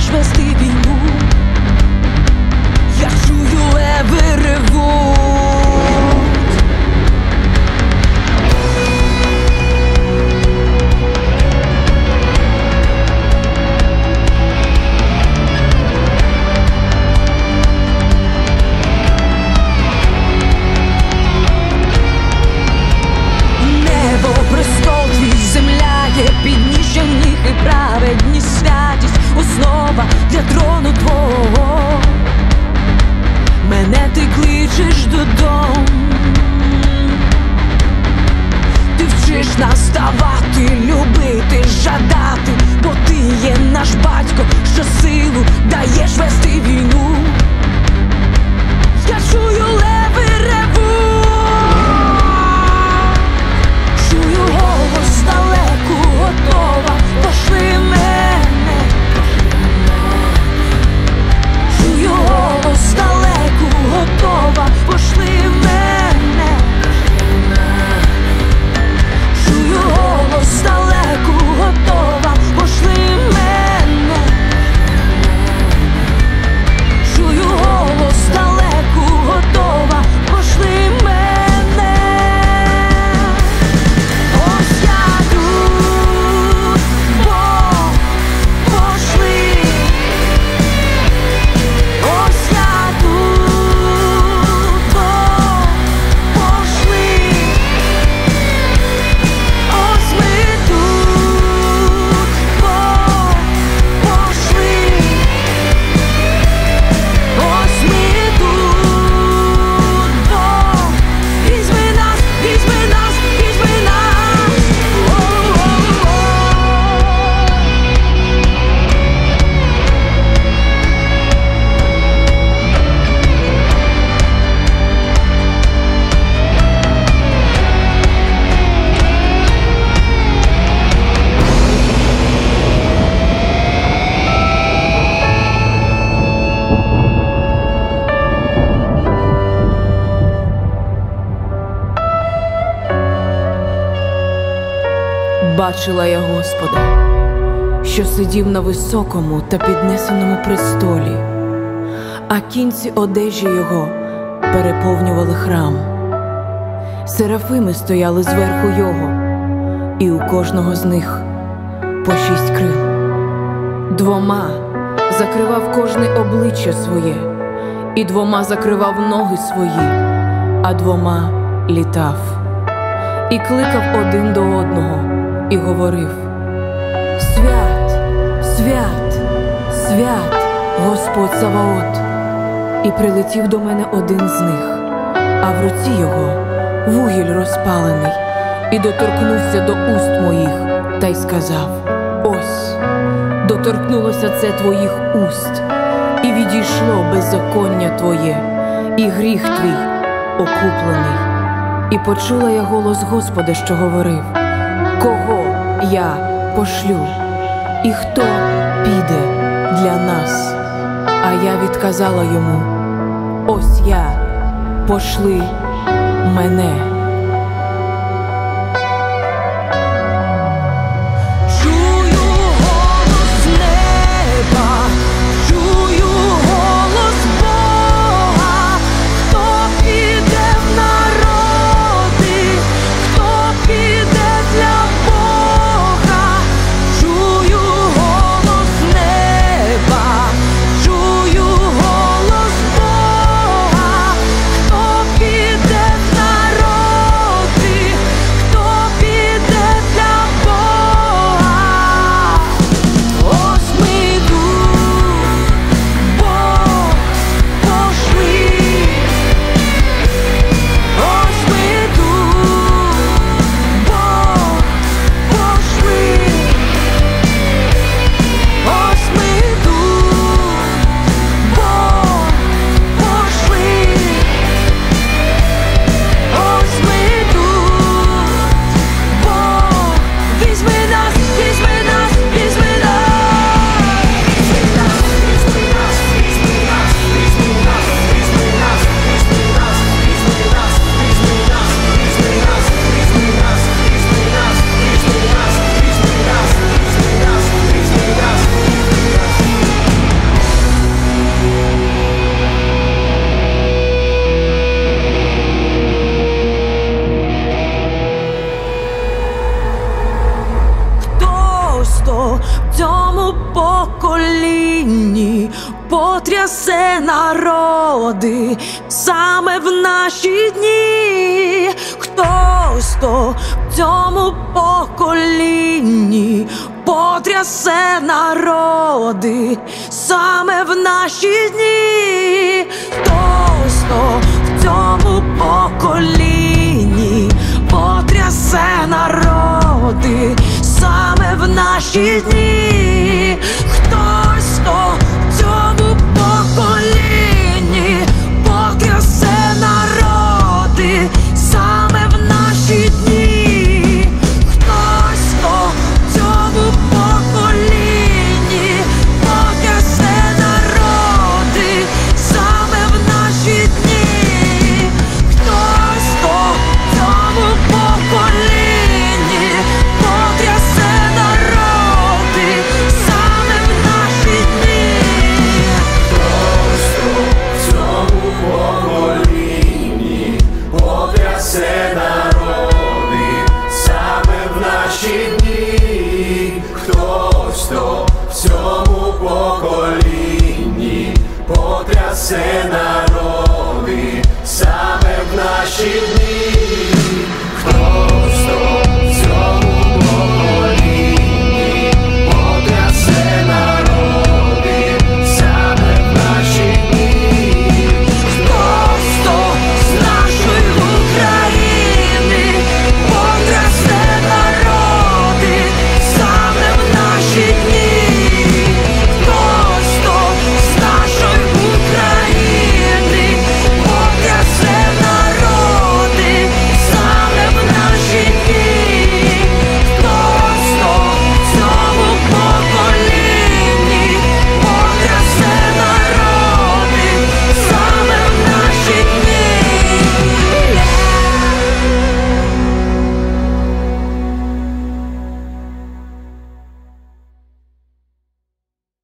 даєш вести війну. Я чую леви ревуть. Небо, престол твій, земля є підніжжя ніг і праведність, святість, основа для трону твого. Мене ти кличеш додому. Ти вчиш нас ставати, любити, жадати, бо ти є наш батько, що силу даєш вести війну. Я чую леви ревуть. Чую голос здалеку, готова, пошли мене. Чую голос здалеку, готова, пошли мене. Чую голос здалеку, готова, пошли мене. Чую голос здалеку, готова, пошли мене. Ось я тут, Бог, пошли. Ось я тут, Бог, пошли. Ось ми тут, Бог, пошли. Ось ми тут, Бог, візьми нас, візьми нас, візьми нас. Бачила я Господа, що сидів на високому та піднесеному престолі, а кінці одежі його переповнювали храм. Серафими стояли зверху його, і у кожного з них по 6 крил. 2 закривав кожне обличчя своє, і 2 закривав ноги свої, а 2 літав. І кликав один до одного, і говорив: свят, свят, свят, Господь Саваот. І прилетів до мене один з них, а в руці його вугіль розпалений, і доторкнувся до уст моїх, та й сказав: ось, доторкнулося це твоїх уст, і відійшло беззаконня твоє, і гріх твій окуплений. І почула я голос Господа, що говорив: кого я пошлю, і хто піде для нас? А я відказала йому: ось я, пошли мене. Чую голос неба, чую голос Бога, хто піде в народи, хто піде для Бога. Чую голос неба, чую голос Бога, хто піде в народи. потрясе народи саме в наші дні. Хтось то в цьому поколінні потрясе народи саме в наші дні. Хтось то в цьому поколінні потрясе народи саме в наші дні. Хтось то в цьому поколінні потрясе народи саме в наші дні. Хтось то в цьому поколінні потрясе народи саме в наші дні. Хтось то в цьому поколінні потрясе народи саме в наші дні. Хтось то в цьому поколінні потрясе народи саме в наші дні. Хтось то в цьому поколінні потрясе народи саме в наші дні.